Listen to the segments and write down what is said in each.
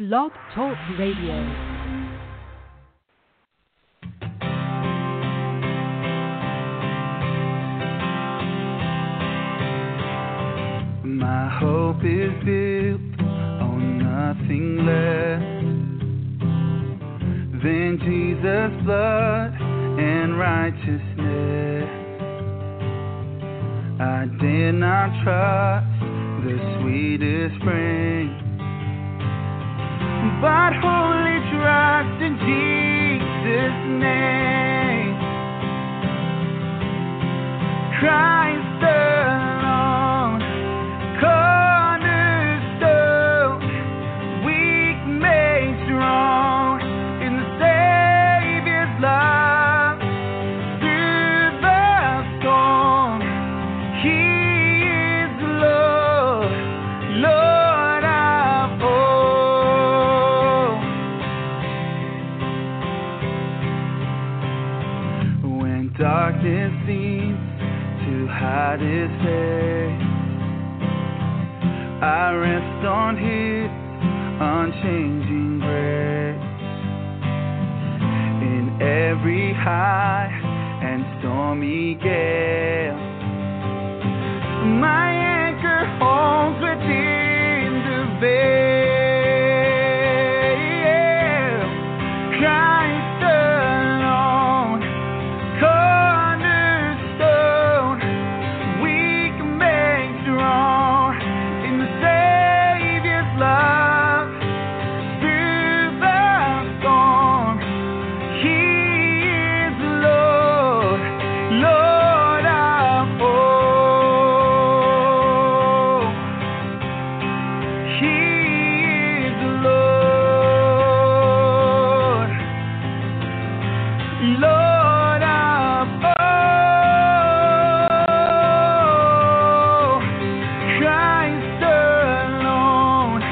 Blog Talk Radio. My hope is built on nothing less than Jesus' blood and righteousness. I dare not trust the sweetest frame, but wholly trust in Jesus' name. Christ alone, cornerstone, weak made strong in the Savior's love. Through the storm, He is Lord, Lord of all. When darkness seems to hide His face, I rest on His unchanging grace. In every high and stormy gale, my anchor holds within the veil. Christ alone, cornerstone, weak made strong in the Savior's love. Through the storm, He is Lord, Lord of all. He is Lord, Lord of all. Christ alone,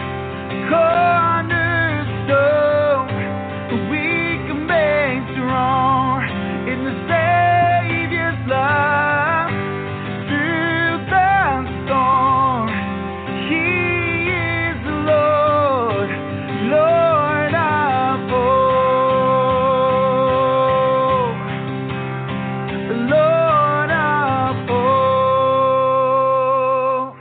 cornerstone, weak made strong in the Savior's love. Through the storm, He is Lord, Lord of all, Lord of all.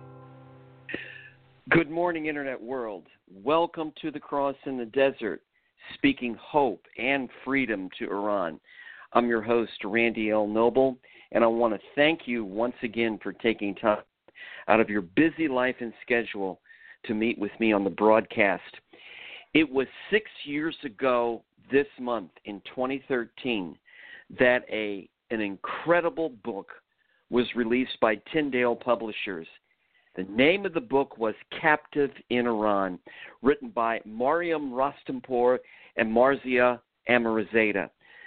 Good morning, Internet world. Welcome to the Cross in the Desert, speaking hope and freedom to Iran. I'm your host, Randy L. Noble, and I want to thank you once again for taking time out of your busy life and schedule to meet with me on the broadcast. It was 6 years ago this month in 2013 that an incredible book was released by Tyndale Publishers. The name of the book was Captive in Iran, written by Maryam Rostampour and Marzia Amirzadeh.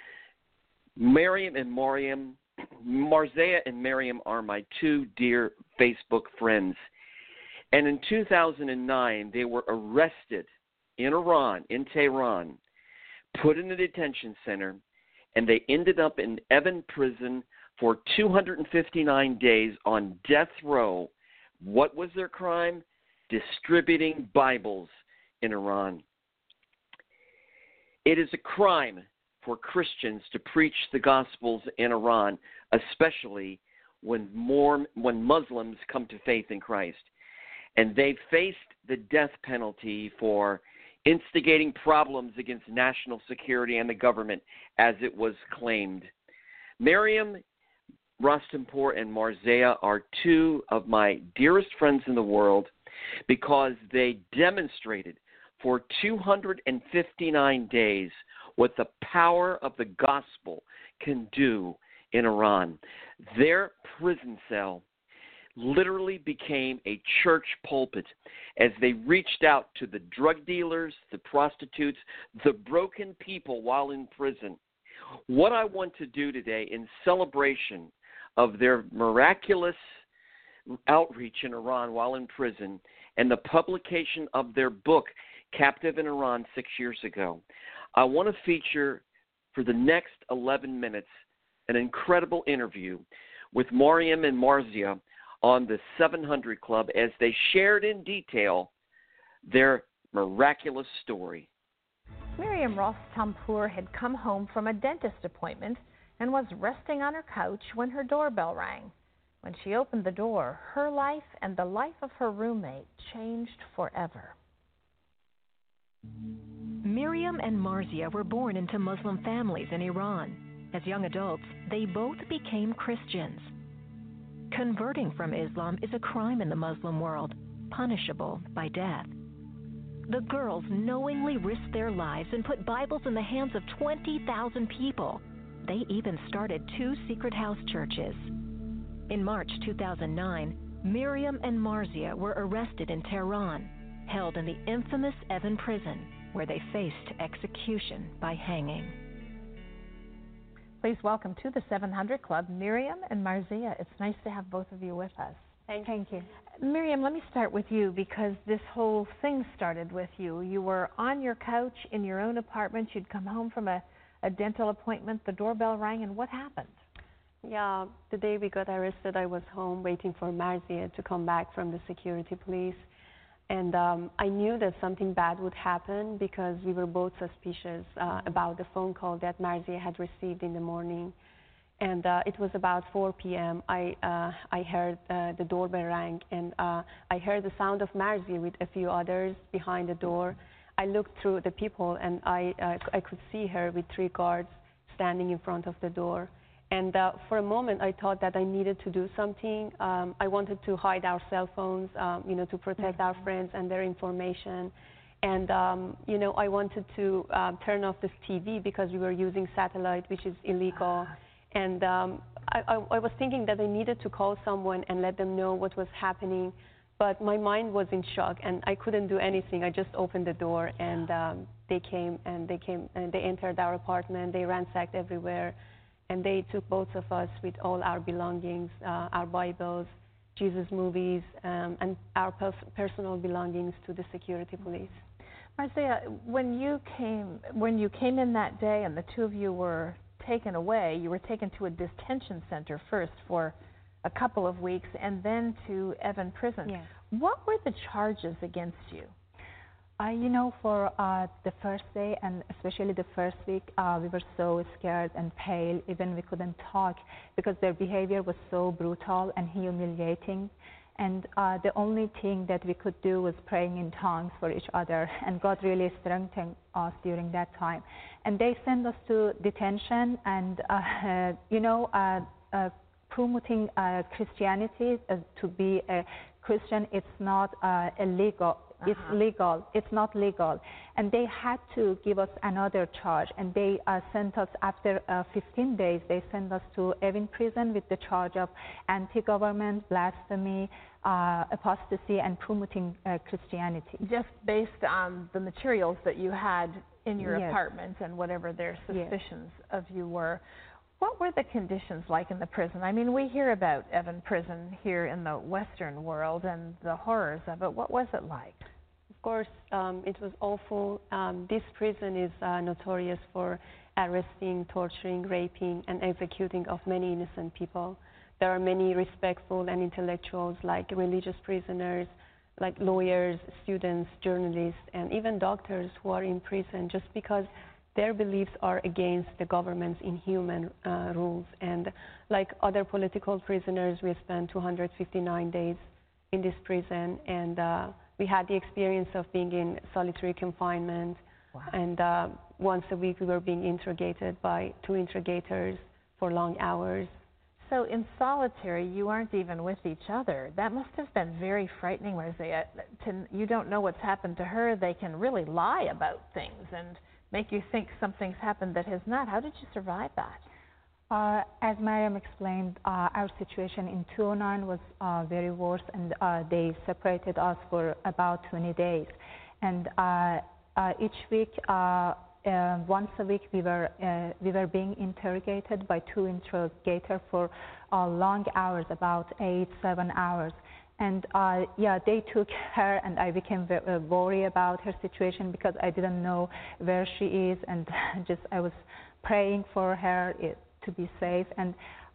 Marzia and Maryam are my two dear Facebook friends. And in 2009, they were arrested in Iran, in Tehran, put in a detention center, and they ended up in Evin prison for 259 days on death row. What was their crime? Distributing Bibles in Iran. It is a crime for Christians to preach the Gospels in Iran, especially when Muslims come to faith in Christ. And they faced the death penalty for instigating problems against national security and the government, as it was claimed. Maryam Rostampour and Marzia are two of my dearest friends in the world because they demonstrated for 259 days what the power of the gospel can do in Iran. Their prison cell literally became a church pulpit as they reached out to the drug dealers, the prostitutes, the broken people while in prison. What I want to do today in celebration of their miraculous outreach in Iran while in prison and the publication of their book, Captive in Iran, 6 years ago, I want to feature for the next 11 minutes an incredible interview with Maryam and Marzia on the 700 Club as they shared in detail their miraculous story. Miriam Ross Tampour had come home from a dentist appointment and was resting on her couch when her doorbell rang. When she opened the door, her life and the life of her roommate changed forever. Miriam and Marzia were born into Muslim families in Iran. As young adults, they both became Christians. Converting from Islam is a crime in the Muslim world, punishable by death. The girls knowingly risked their lives and put Bibles in the hands of 20,000 people. They even started 2 secret house churches. In March 2009, Miriam and Marzia were arrested in Tehran, held in the infamous Evin prison, where they faced execution by hanging. Please welcome to the 700 Club, Miriam and Marzia. It's nice to have both of you with us. Thank you. Miriam, let me start with you because this whole thing started with you. You were on your couch in your own apartment. You'd come home from a dental appointment. The doorbell rang, and what happened? Yeah, the day we got arrested, I was home waiting for Marzia to come back from the security police. And I knew that something bad would happen because we were both suspicious about the phone call that Marzia had received in the morning. And it was about 4 p.m. I heard the doorbell rang, and I heard the sound of Marzia with a few others behind the door. I looked through the people, and I could see her with 3 guards standing in front of the door. And for a moment, I thought that I needed to do something. I wanted to hide our cell phones, to protect our friends and their information. And, I wanted to turn off this TV because we were using satellite, which is illegal. And I was thinking that I needed to call someone and let them know what was happening. But my mind was in shock, and I couldn't do anything. I just opened the door, and they came, and they entered our apartment. They ransacked everywhere. And they took both of us with all our belongings, our Bibles, Jesus movies, and our personal belongings to the security police. Marzia, when you came in that day and the two of you were taken away, you were taken to a detention center first for a couple of weeks and then to Evin prison. Yes. What were the charges against you? For the first day and especially the first week, we were so scared and pale. Even we couldn't talk because their behavior was so brutal and humiliating. And the only thing that we could do was praying in tongues for each other. And God really strengthened us during that time. And they sent us to detention and, promoting Christianity to be a Christian. It's not illegal. It's legal. It's not legal. And they had to give us another charge. And they sent us, after 15 days, they sent us to Evin prison with the charge of anti-government, blasphemy, apostasy, and promoting Christianity. Just based on the materials that you had in your apartment and whatever their suspicions of you were. What were the conditions like in the prison? I mean, we hear about Evin prison here in the Western world and the horrors of it. What was it like? Of course, it was awful. This prison is notorious for arresting, torturing, raping, and executing of many innocent people. There are many respectful and intellectuals, like religious prisoners, like lawyers, students, journalists, and even doctors who are in prison just because their beliefs are against the government's inhuman rules. And like other political prisoners, we spent 259 days in this prison, and we had the experience of being in solitary confinement. Wow. And once a week we were being interrogated by 2 interrogators for long hours. So in solitary, you aren't even with each other. That must have been very frightening, Marzia. You don't know what's happened to her. They can really lie about things and make you think something's happened that has not. How did you survive that? As Miriam explained, our situation in 2009 was very worse, and they separated us for about 20 days. And each week, once a week, we were being interrogated by 2 interrogators for long hours, about 8-7 hours. And they took her, and I became worried about her situation because I didn't know where she is, and I was praying for her to be safe. And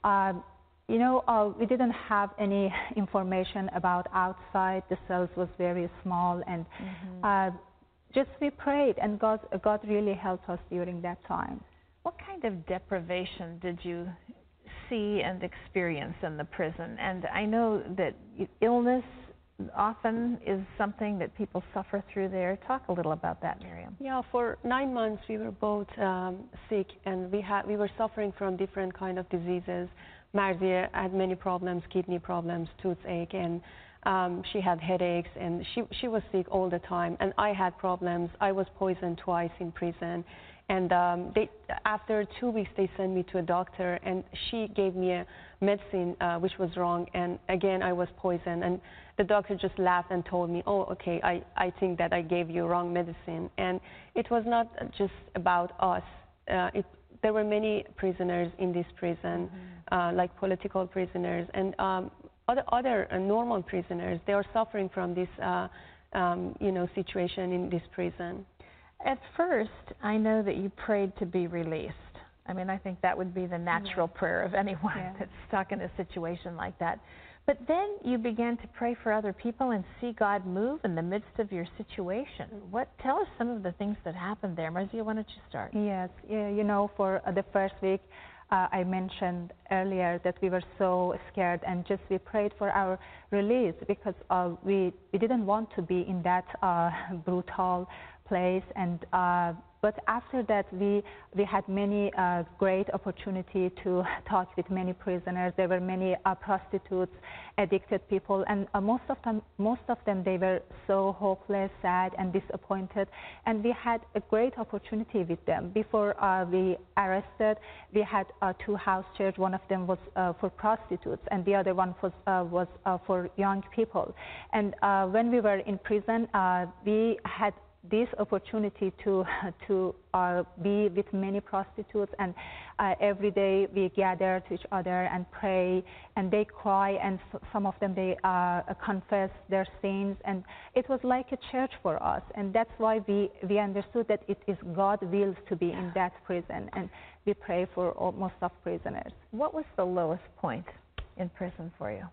we didn't have any information about outside. The cells was very small, and just we prayed, and God really helped us during that time. What kind of deprivation did you see and experience in the prison? And I know that illness often is something that people suffer through there. Talk a little about that, Miriam. Yeah, for 9 months we were both sick, and we were suffering from different kind of diseases. Marzia had many problems, kidney problems, toothache, and she had headaches, and she was sick all the time. And I had problems. I was poisoned twice in prison. And after 2 weeks, they sent me to a doctor, and she gave me a medicine which was wrong. And again, I was poisoned. And the doctor just laughed and told me, oh, okay, I think that I gave you wrong medicine. And it was not just about us. There were many prisoners in this prison, like political prisoners and other normal prisoners. They are suffering from this, situation in this prison. At first, I know that you prayed to be released. I mean, I think that would be the natural prayer of anyone that's stuck in a situation like that. But then you began to pray for other people and see God move in the midst of your situation. Tell us some of the things that happened there. Marzia, why don't you start? Yes, for the first week, I mentioned earlier that we were so scared, and just we prayed for our release because we didn't want to be in that brutal place. And but after that, we had many great opportunity to talk with many prisoners. There were many prostitutes, addicted people, and most of them they were so hopeless, sad, and disappointed. And we had a great opportunity with them. Before we arrested, we had 2 house chairs. One of them was for prostitutes, and the other one was for young people. And when we were in prison, we had this opportunity to be with many prostitutes, and every day we gather to each other and pray, and they cry, and some of them they confess their sins, and it was like a church for us. And that's why we understood that it is God's will to be in that prison, and we pray for most of prisoners. What was the lowest point in prison for you?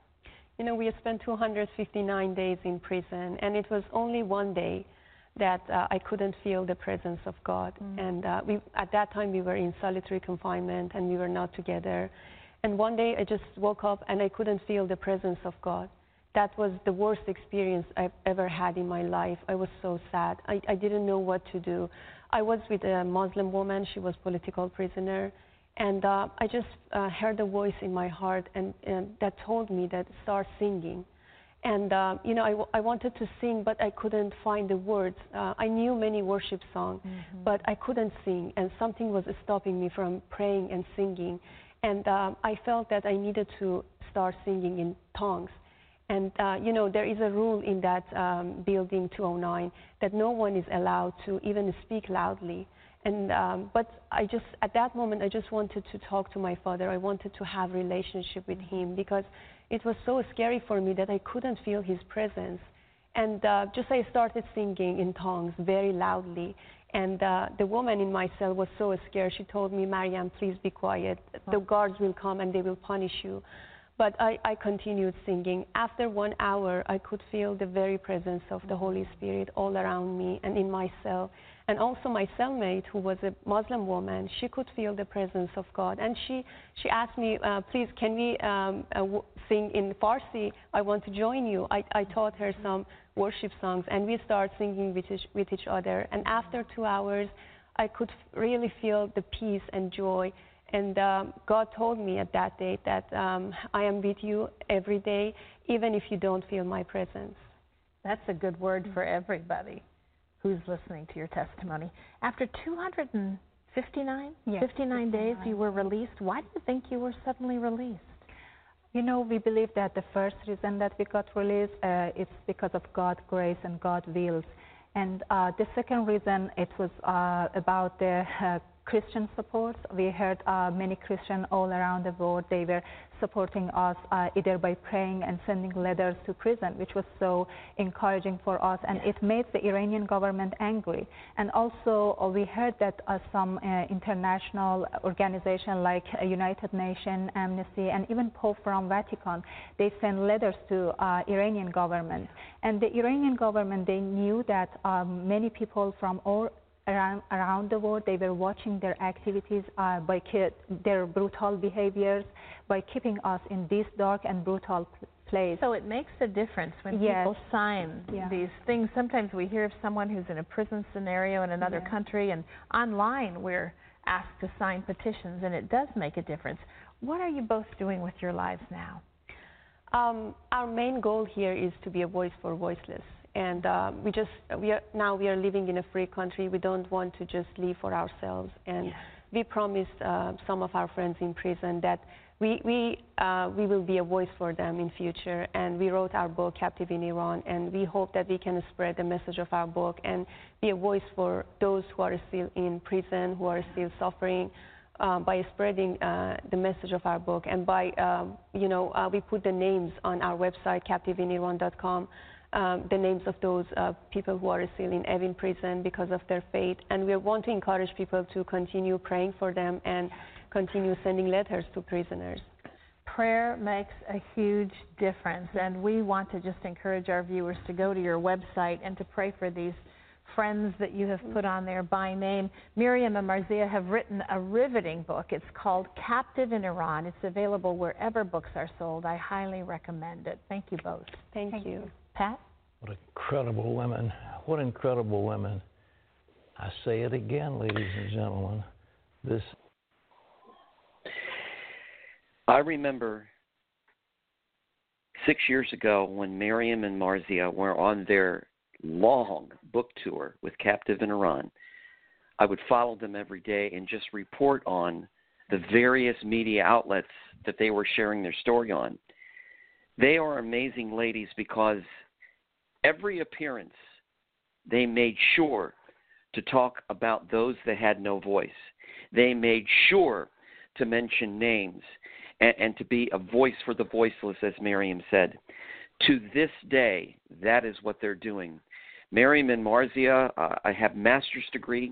We spent 259 days in prison, and it was only one day that I couldn't feel the presence of God. And at that time we were in solitary confinement, and we were not together. And one day I just woke up and I couldn't feel the presence of God. That was the worst experience I've ever had in my life. I was so sad. I didn't know what to do. I was with a Muslim woman. She was political prisoner. And I just heard a voice in my heart and that told me that start singing. And, I wanted to sing, but I couldn't find the words. I knew many worship songs, but I couldn't sing, and something was stopping me from praying and singing. And I felt that I needed to start singing in tongues. And, there is a rule in that building 209 that no one is allowed to even speak loudly. And, but at that moment, I just wanted to talk to my Father. I wanted to have a relationship with Him, because it was so scary for me that I couldn't feel His presence. And I started singing in tongues very loudly. And the woman in my cell was so scared. She told me, Mariam, please be quiet. The guards will come and they will punish you. But I continued singing. After 1 hour, I could feel the very presence of the Holy Spirit all around me and in my cell. And also my cellmate, who was a Muslim woman, she could feel the presence of God. And she asked me, please, can we sing in Farsi? I want to join you. I taught her some worship songs, and we started singing with each other. And after 2 hours, I could really feel the peace and joy. And God told me at that day that I am with you every day, even if you don't feel my presence. That's a good word for everybody who's listening to your testimony. After 59 days, you were released. Why do you think you were suddenly released? We believe that the first reason that we got released it's because of God's grace and God's wills. And the second reason, it was about the Christian support. We heard many Christians all around the world. They were supporting us either by praying and sending letters to prison, which was so encouraging for us, and it made the Iranian government angry. And also we heard that some international organizations like United Nations, Amnesty, and even Pope from Vatican, they sent letters to Iranian government. And the Iranian government, they knew that many people from all around the world, they were watching their activities by their brutal behaviors, by keeping us in this dark and brutal place. So it makes a difference when people sign these things. Sometimes we hear of someone who's in a prison scenario in another country, and online we're asked to sign petitions, and it does make a difference. What are you both doing with your lives now? Our main goal here is to be a voice for voiceless. And we are living in a free country. We don't want to just live for ourselves. And we promised some of our friends in prison that we will be a voice for them in future. And we wrote our book, Captive in Iran. And we hope that we can spread the message of our book and be a voice for those who are still in prison, who are still suffering, by spreading the message of our book. And by, we put the names on our website, captiveiniran.com. The names of those people who are still in Evin prison because of their faith. And we want to encourage people to continue praying for them and continue sending letters to prisoners. Prayer makes a huge difference, and we want to just encourage our viewers to go to your website and to pray for these friends that you have put on there by name. Miriam and Marzieh have written a riveting book. It's called Captive in Iran. It's available wherever books are sold. I highly recommend it. Thank you both. Thank you. Pat? What incredible women. What incredible women. I say it again, ladies and gentlemen. I remember 6 years ago when Miriam and Marzieh were on their long book tour with Captive in Iran. I would follow them every day and just report on the various media outlets that they were sharing their story on. They are amazing ladies because every appearance, they made sure to talk about those that had no voice. They made sure to mention names and to be a voice for the voiceless, as Miriam said. To this day, that is what they're doing. Miriam and Marzieh have master's degree,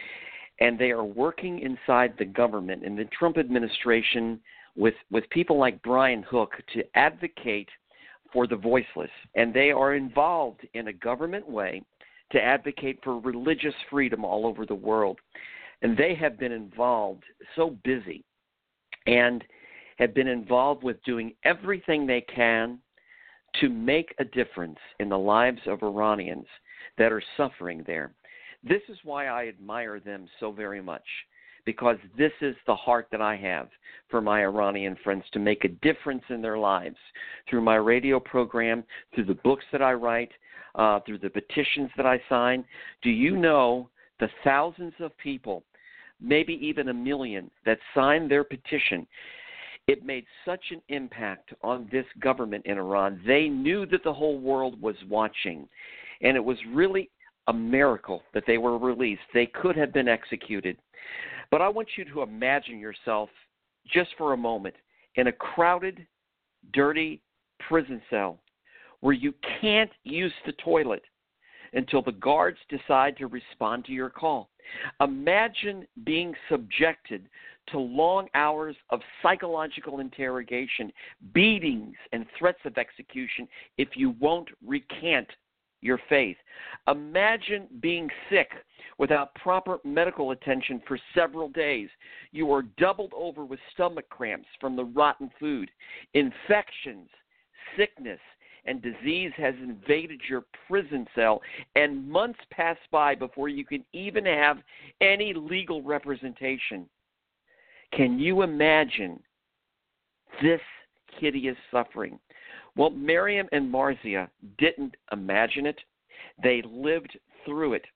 and they are working inside the government, in the Trump administration, with people like Brian Hook to advocate for the voiceless, and they are involved in a government way to advocate for religious freedom all over the world. And they have been involved, so busy, and have been involved with doing everything they can to make a difference in the lives of Iranians that are suffering there. This is why I admire them so very much, because this is the heart that I have for my Iranian friends, to make a difference in their lives through my radio program, through the books that I write, through the petitions that I sign. Do you know the thousands of people, maybe even 1 million, that signed their petition? It made such an impact on this government in Iran. They knew that the whole world was watching, and it was really a miracle that they were released. They could have been executed. But I want you to imagine yourself, just for a moment, in a crowded, dirty prison cell where you can't use the toilet until the guards decide to respond to your call. Imagine being subjected to long hours of psychological interrogation, beatings, and threats of execution if you won't recant your faith. Imagine being sick without proper medical attention for several days. You are doubled over with stomach cramps from the rotten food. Infections, sickness, and disease has invaded your prison cell, and months pass by before you can even have any legal representation. Can you imagine this hideous suffering? Well, Miriam and Marzieh didn't imagine it. They lived through it.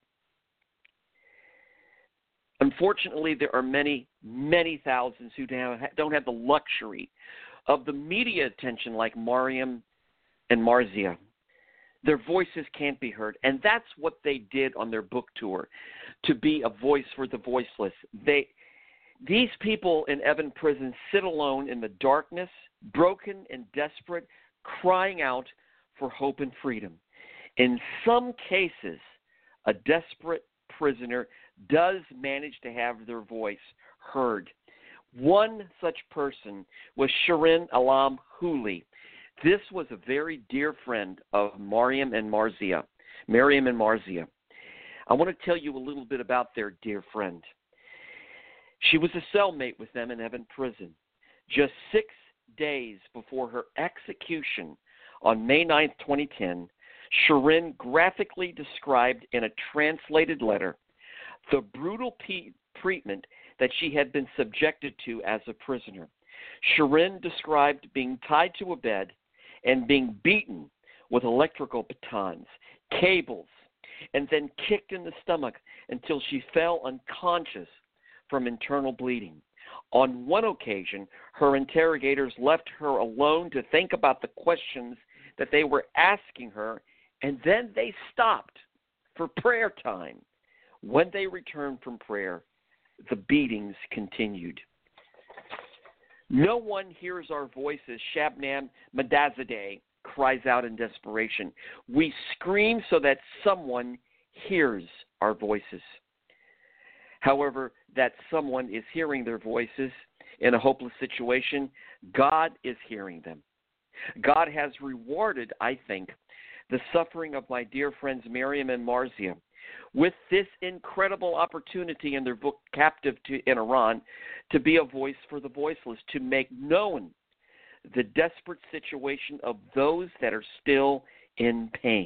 Unfortunately, there are many, many thousands who don't have the luxury of the media attention like Miriam and Marzieh. Their voices can't be heard, and that's what they did on their book tour. to be a voice for the voiceless. These people in Evin prison sit alone in the darkness, broken and desperate, crying out for hope and freedom. In some cases, a desperate prisoner does manage to have their voice heard. One such person was Shirin Alam Hooley. This was a very dear friend of Miriam and Marzieh. I want to tell you a little bit about their dear friend. She was a cellmate with them in Evin prison. Just 6 days before her execution on May 9, 2010, Shirin graphically described in a translated letter the brutal treatment that she had been subjected to as a prisoner. Shirin described being tied to a bed and being beaten with electrical batons, cables, and then kicked in the stomach until she fell unconscious from internal bleeding. On one occasion, her interrogators left her alone to think about the questions that they were asking her, and then they stopped for prayer time. When they returned from prayer, the beatings continued. No one hears our voices, Shabnam Madazadeh cries out in desperation. We scream so that someone hears our voices. However, that someone is hearing their voices in a hopeless situation, God is hearing them. God has rewarded, I think, the suffering of my dear friends Miriam and Marzieh with this incredible opportunity in their book Captive in Iran to be a voice for the voiceless, to make known the desperate situation of those that are still in pain.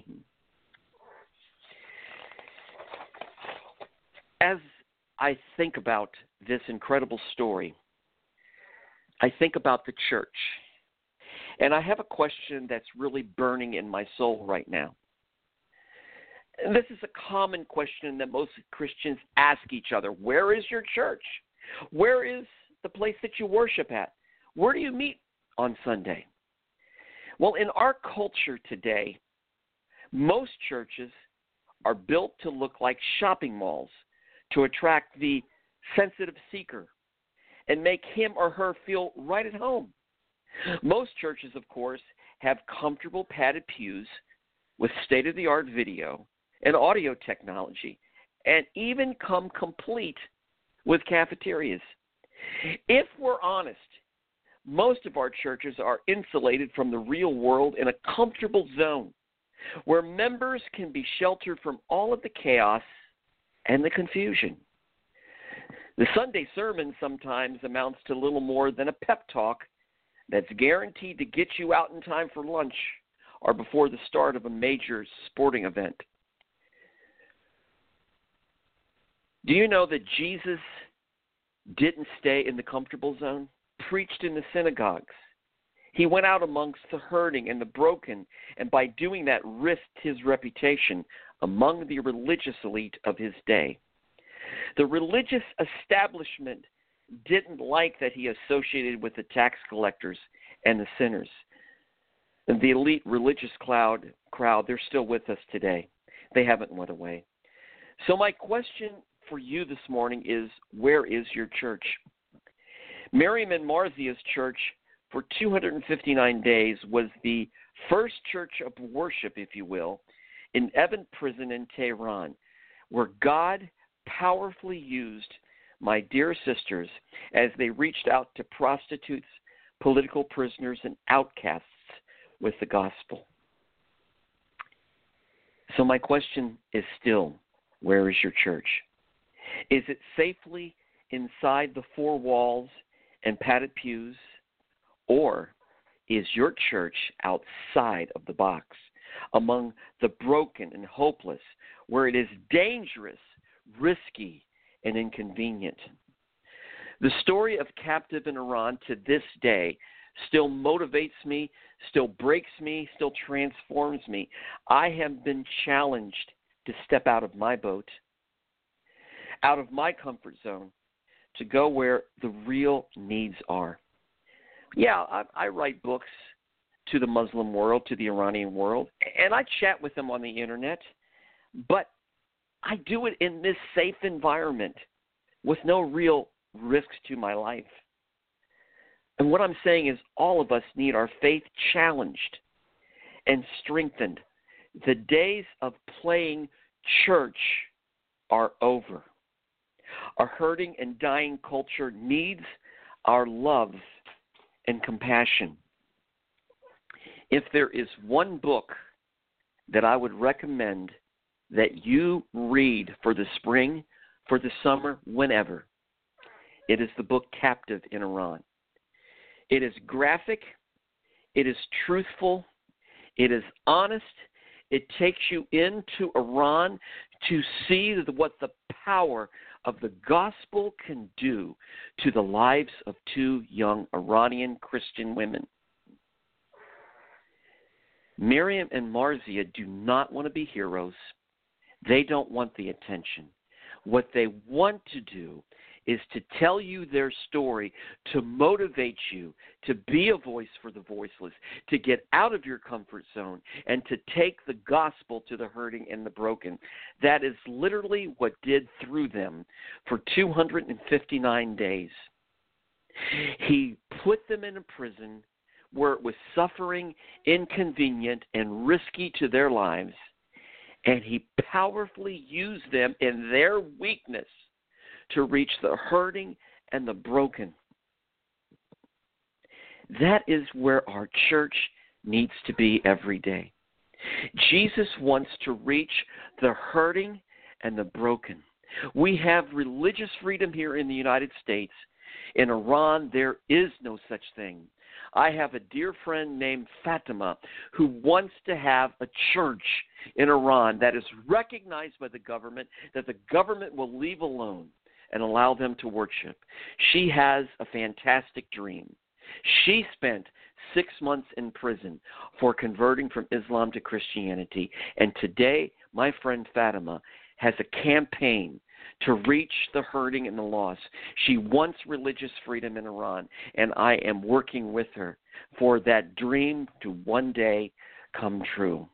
As I think about this incredible story, I think about the church. And I have a question that's really burning in my soul right now. And this is a common question that most Christians ask each other. Where is your church? Where is the place that you worship at? Where do you meet on Sunday? Well, in our culture today, most churches are built to look like shopping malls to attract the sensitive seeker and make him or her feel right at home. Most churches, of course, have comfortable padded pews with state-of-the-art video and audio technology, and even come complete with cafeterias. If we're honest, most of our churches are insulated from the real world in a comfortable zone where members can be sheltered from all of the chaos and the confusion. The Sunday sermon sometimes amounts to little more than a pep talk that's guaranteed to get you out in time for lunch or before the start of a major sporting event. Do you know that Jesus didn't stay in the comfortable zone? Preached in the synagogues. He went out amongst the hurting and the broken, and by doing that risked his reputation among the religious elite of his day. The religious establishment didn't like that he associated with the tax collectors and the sinners. And the elite religious crowd, they're still with us today. They haven't went away. So my question for you this morning is, where is your church? Miriam and Marzieh's church for 259 days was the first church of worship, if you will, in Evin prison in Tehran, where God powerfully used my dear sisters as they reached out to prostitutes, political prisoners, and outcasts with the gospel. So my question is still, where is your church? Is it safely inside the four walls and padded pews, or is your church outside of the box, among the broken and hopeless, where it is dangerous, risky, and inconvenient? The story of Captive in Iran to this day still motivates me, still breaks me, still transforms me. I have been challenged to step out of my boat, out of my comfort zone, to go where the real needs are. Yeah, I write books to the Muslim world, to the Iranian world, and I chat with them on the internet, but I do it in this safe environment with no real risks to my life. And what I'm saying is all of us need our faith challenged and strengthened. The days of playing church are over. Our hurting and dying culture needs our love and compassion. If there is one book that I would recommend that you read for the spring, for the summer, whenever, it is the book Captive in Iran. It is graphic, it is truthful, it is honest, it takes you into Iran to see what the power of the gospel can do to the lives of two young Iranian Christian women. Miriam and Marzieh do not want to be heroes. They don't want the attention. What they want to do is to tell you their story, to motivate you to be a voice for the voiceless, to get out of your comfort zone, and to take the gospel to the hurting and the broken. That is literally what did through them for 259 days. He put them in a prison where it was suffering, inconvenient, and risky to their lives, and he powerfully used them in their weakness to reach the hurting and the broken. That is where our church needs to be every day. Jesus wants to reach the hurting and the broken. We have religious freedom here in the United States. In Iran, there is no such thing. I have a dear friend named Fatima who wants to have a church in Iran that is recognized by the government, that the government will leave alone and allow them to worship. She has a fantastic dream. She spent 6 months in prison for converting from Islam to Christianity. And today, my friend Fatima has a campaign to reach the hurting and the lost. She wants religious freedom in Iran, and I am working with her for that dream to one day come true.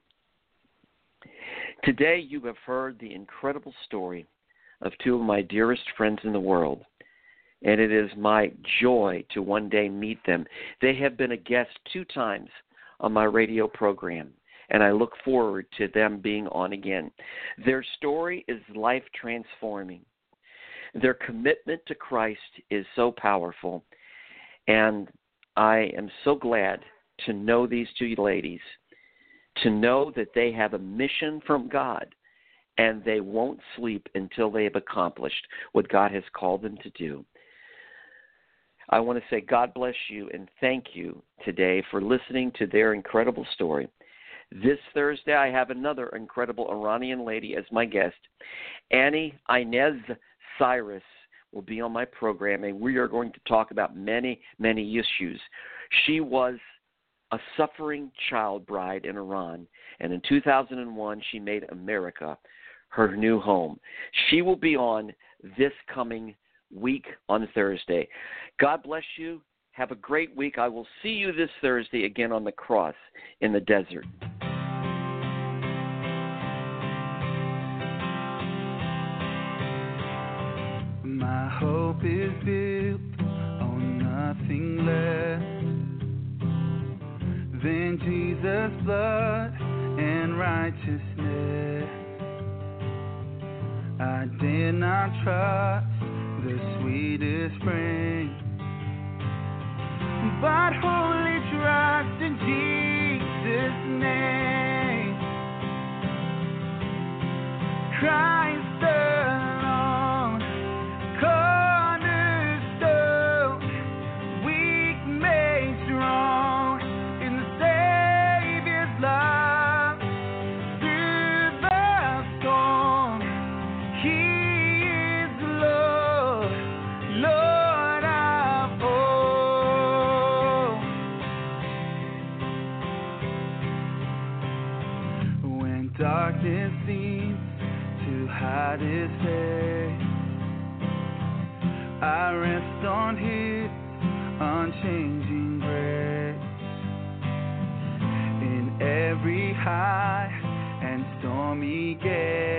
Today, you have heard the incredible story of two of my dearest friends in the world, and it is my joy to one day meet them. They have been a guest 2 times on my radio program, and I look forward to them being on again. Their story is life-transforming. Their commitment to Christ is so powerful, and I am so glad to know these 2 ladies, to know that they have a mission from God, and they won't sleep until they have accomplished what God has called them to do. I want to say God bless you and thank you today for listening to their incredible story. This Thursday, I have another incredible Iranian lady as my guest. Annie Inez Cyrus will be on my program, and we are going to talk about many, many issues. She was a suffering child bride in Iran, and in 2001, she made America her new home. She will be on this coming week on Thursday. God bless you. Have a great week. I will see you this Thursday again on the cross in the desert. My hope is built on nothing less than Jesus' blood and righteousness. I dare not trust the sweetest friend, but wholly trust in Jesus' name. Christ alone, cornerstone, weak made strong in the Savior's love. Through the storm, He is Lord, Lord of all. When darkness seems to hide His face, I rest on His unchanging grace. In every high and stormy gale,